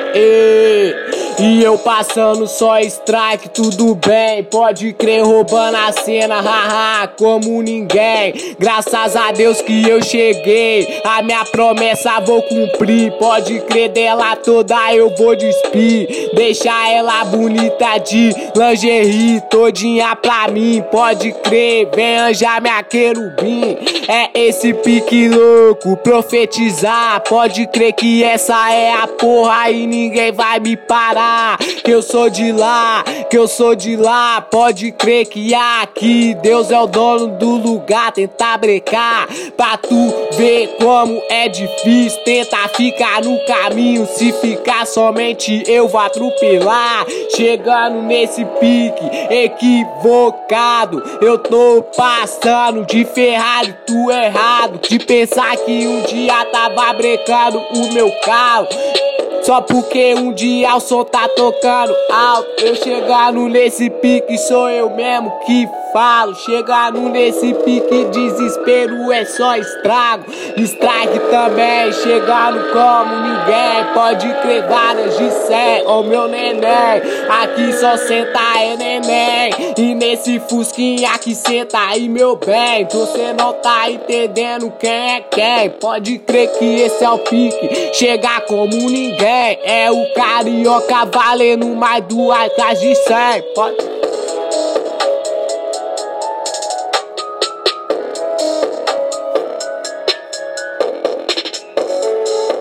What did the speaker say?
E eu passando só strike, tudo bem. Pode crer, roubando a cena, haha, como ninguém. Graças a Deus que eu cheguei, a minha promessa vou cumprir. Pode crer, dela toda eu vou despir. Deixar ela bonita de lingerie, todinha pra mim. Pode crer, vem anjar minha querubim. É esse pique louco, profetizar. Pode crer que essa é a porra e ninguém vai me parar. Que eu sou de lá, que eu sou de lá. Pode crer que aqui Deus é o dono do lugar. Tentar brecar pra tu ver como é difícil. Tenta ficar no caminho, se ficar somente eu vou atropelar. Chegando nesse pique equivocado, eu tô passando de Ferrari, tu errado. De pensar que um dia tava brecando o meu carro, só porque um dia o som tá tocando alto. Eu chegando nesse pique, sou eu mesmo que falo. Chegando nesse pique, desespero é só estrago. Strike também, chegando como ninguém. Pode crer, várias de 100, ô meu neném. Aqui só senta é neném. E nesse fusquinha aqui senta aí, meu bem. Você não tá entendendo quem é quem. Pode crer que esse é o pique, chegar como ninguém. É o carioca valendo mais 2 atrás de 100. Pode